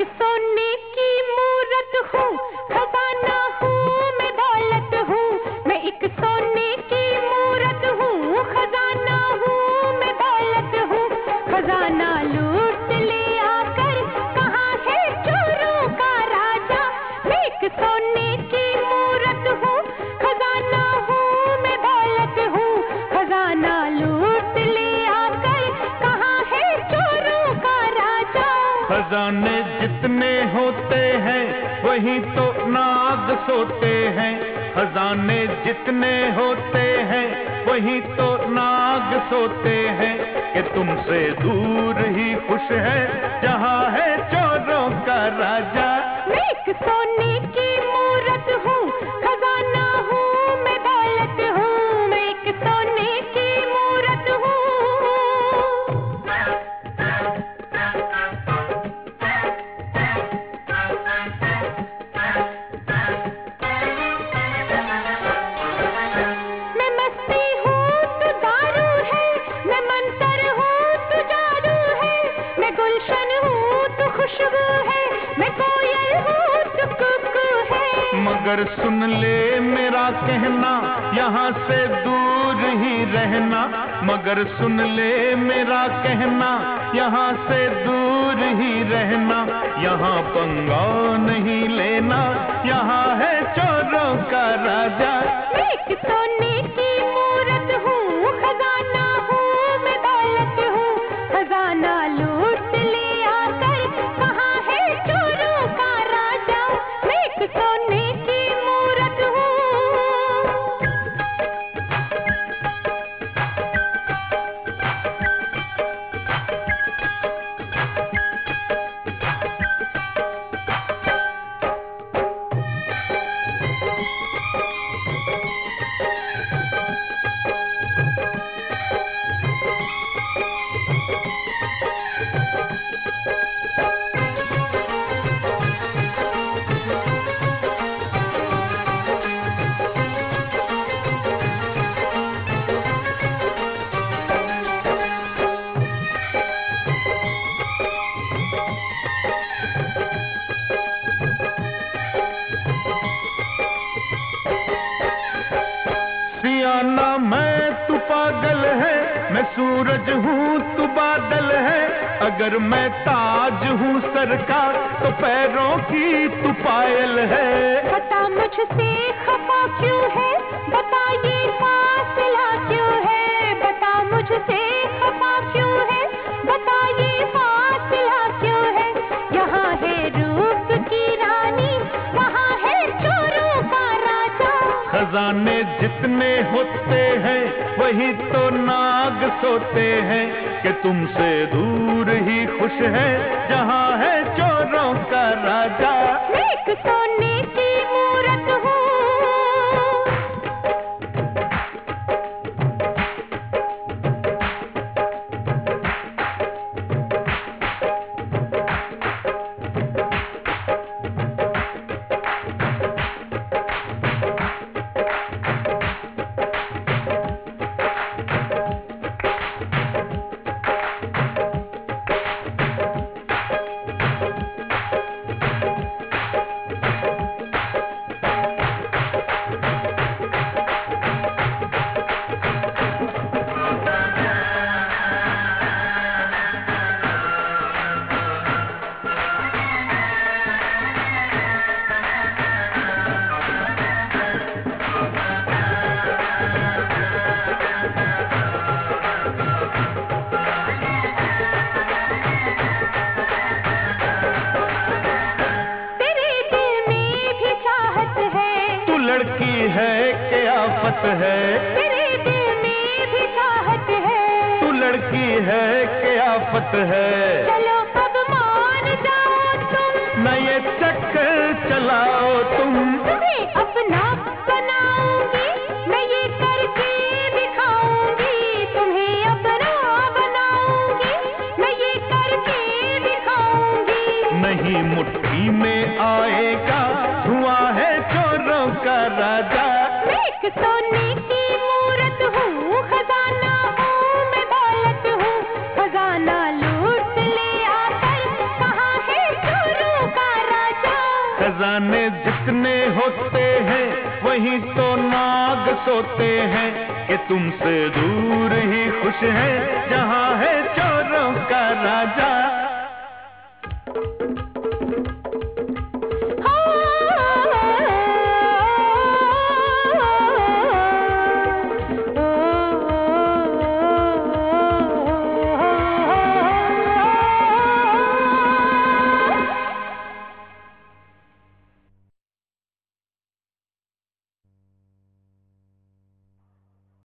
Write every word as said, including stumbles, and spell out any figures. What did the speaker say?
सोने की मूरत हूँ, खजाना हूँ, मैं दौलत हूँ। मैं एक सोने की मूरत हूँ, खजाना हूँ, मैं दौलत हूँ। खजाना लूट ले आकर, कहाँ है चोरों का राजा। मैं एक सोने की मूरत हूँ, खजाना हूँ, मैं दौलत हूँ। खजाना लूट ले आकर, कहाँ है चोरों का राजा। खजाने जितने होते हैं वही तो नाग सोते हैं। खजाने जितने होते हैं वही तो नाग सोते हैं। कि तुमसे दूर ही खुश है जहाँ है चोरों का राजा। मैं एक सोने की मूरत हूँ, खजाना हूँ, मैं दौलत हूँ। मैं एक सोने की मूरत हूँ। मैं मस्ती हूँ तो दारू है, मैं मंतर हूँ तो जादू है। मैं गुलशन हूँ तो खुशबू है, मैं कोयल हूँ तो कुकू है। मगर सुन ले मेरा कहना, यहाँ से दूर ही रहना। मगर सुन ले मेरा कहना, यहाँ से दूर ही रहना। यहाँ पंगा नहीं लेना, यहाँ है चोरों का राजा। मैं एक सोने की मूरत हूँ, खजाना हूँ, मैं दौलत हूँ। खजाना लूट ले आकर, कहाँ है चोरों का राजा। मैं एक सोने की मूरत हूँ। सियाना मैं तू पागल है, मैं सूरज हूँ तू बादल है। अगर मैं ताज हूँ सर का तो पैरों की तू पायल है। बता मुझसे खफा क्यों है, बता ये फासला क्यों है। बता मुझसे खफा क्यों है, बता ये फासला क्यों है। यहाँ है रूप की रानी, वहाँ है चोरों का राजा। खजाने जितने होते हैं वही तो नाग सोते हैं। कि तुमसे दूर ही खुश है जहाँ है चोरों का राजा। मैं एक सोने की मूरत हूँ। लड़की है कि आफत है। तेरे दिल में भी चाहत है। तू लड़की है कि आफत है। चलो अब मान जाओ तुम, न ये चक्कर चलाओ तुम। तुम्हें अपना बनाऊंगी, मैं ये करके दिखाऊंगी। तुम्हें अपना बनाऊंगी, मैं ये करके दिखाऊंगी। नहीं मुट्ठी में आएगा, धुआं है चोरों का राजा। मैं एक सोने की मूरत हूँ, खजाना हूँ, मैं दौलत हूँ। खजाना लूट ले आकर, कहाँ है चोरों खजाने जितने होते हैं वहीं तो नाग सोते हैं, कि तुमसे दूर ही खुश है जहाँ है चोरों का राजा।